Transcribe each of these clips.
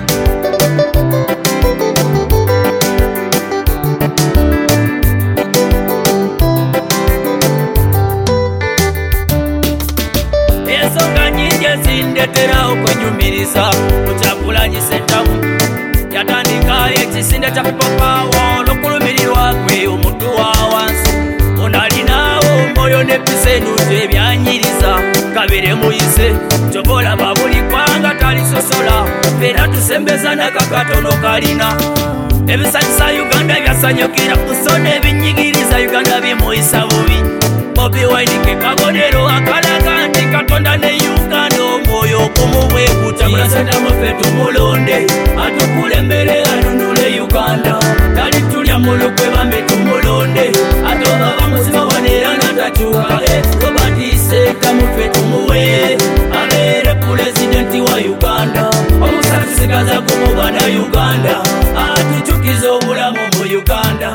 Ensonga nyingi ezindetera okwenyumiriza Kyagulanyi Ssentamu yatandika ekisinde kya People Power olw'okulumirirwa gwe omuntu wa wansi onalinawo omwoyo n'ebisenuutu ebyanyiriza kabere muyise kyobolaba buli kwanga talisosola era tusembeza nakakatono kalina ebisanyusa Uganda byasanyukira kusona ebinyigiriza Uganda bimuyisa bubi Bobi Wine ke kabonero akalaga nti Katonda ne Uganda omwoyo okumubwekuta Ssentamu ffe tumulonde atukulembere anunule Uganda talitulya mulukwe bambe tumulonde atoba bamuziba waneera natakyuka Robert Ssentamu ffe tumuwe abeere pulezidenti wa Uganda omusatusigaza kumubana Uganda atukyukiza obulamu mu Uganda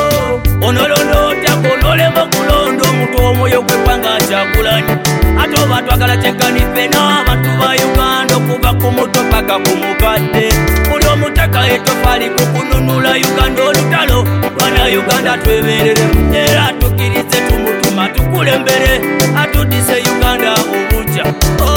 onolondo otyakonolemo kulonda omuntu omwoyo gw'eggwanga Kyagulanyi ate oba twagala kyekanife n'abantu ba Uganda okuva ku muto paka ku mukadde buli omutaka etofaali ku kununula Uganda olutalo bana Uganda twebereremu era tukirize tumutuma tukulembere atudise Uganda obutya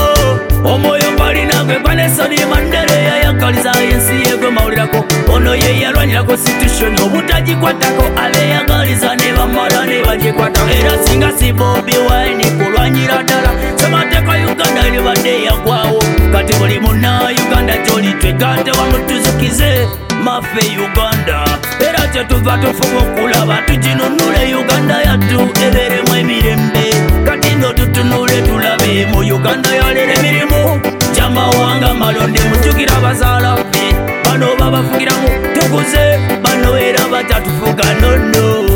omwoyo gwalina gwe gwa Nelson Mandela yayagaliza ensi yegwe mawulirako ono ye yalwanyira constitution obutagikwatako abeyagaliza ne bamala ne bagikwatako era singa si Bobi Wine kulwanyira ddala ssemateeka Uganda libadde yagwawo kati buli munna Uganda gy'oli twegante wamutuzukize maffe Uganda era kyetuva tufuba okulaba tuginunule Uganda yattu ebeeremu emirembe kati no tutunule tulabe mu Uganda yalera emirimu gy'amawanga malonde mujjukira abazaala ffe bano babafugiramu tukuze bano era batatufuga nono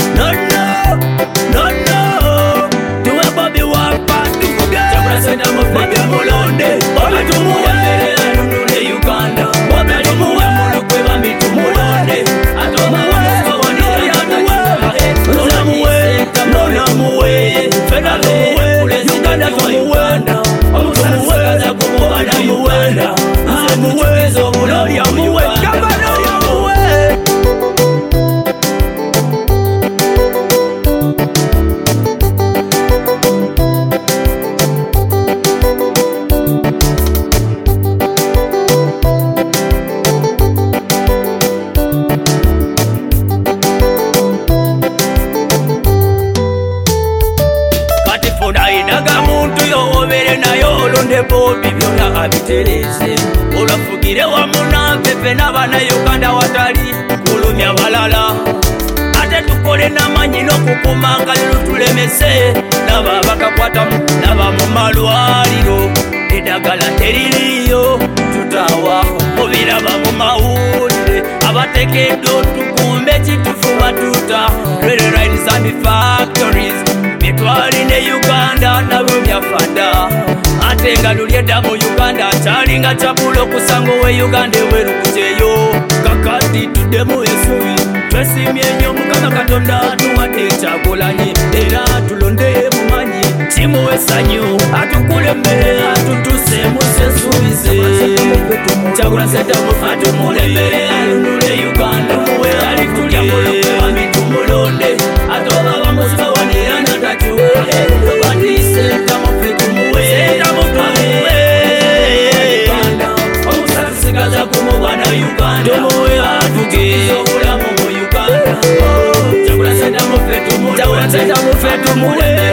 tuwe Bobi wapa tufuge Ssentamu ffe tumulonde Bobi tumuwembere anunule Uganda Bobi tumuwe mulukwe bambi tumulonde atoba bamuziba waneera natakyuka nonamuwe fena tumuwe Uganda tumuwenda omusagaza kumubana Uganda amuweza obuloli amuwe gavana amuwe kati funa inaga muntu yowobere nayo olonde Bobi byonna abitereze olwafugire wamu naffe ffe n'abana Uganda watali kulumya balala ate tukole n'amanyi n'okukuma ngaliro tulemese naba bakakwatamu naba mu malwaliro eddagala teririyo tutawa obiraba mu mawulire abateekeddwa tukumbe ekitufu batuta Red Lines and Factories byetwalina Uganda nabyo byafada ate nga luli edda mu Uganda kyalinga kyabulo okusanga owe Uganda ewerukujeyo kakati tuddemu esubi twesimye nnyo Mukama Katonda atuwadde Kyagulanyi era tulonde mumanyi kimuwe essanyu atukulembere atutuseemu sensuubize Kyagulanyi Ssentamu atumulembere anunule Uganda muwe alitulya mulukwe bambi tumulonde ate oba bamuziba waneera natakyuka Robert Ssentamu ffe tumuwe omusatusigaza kumubana Uganda atukiza obulamu mu Uganda Kyagulanyi Ssentamu ffe tumuwe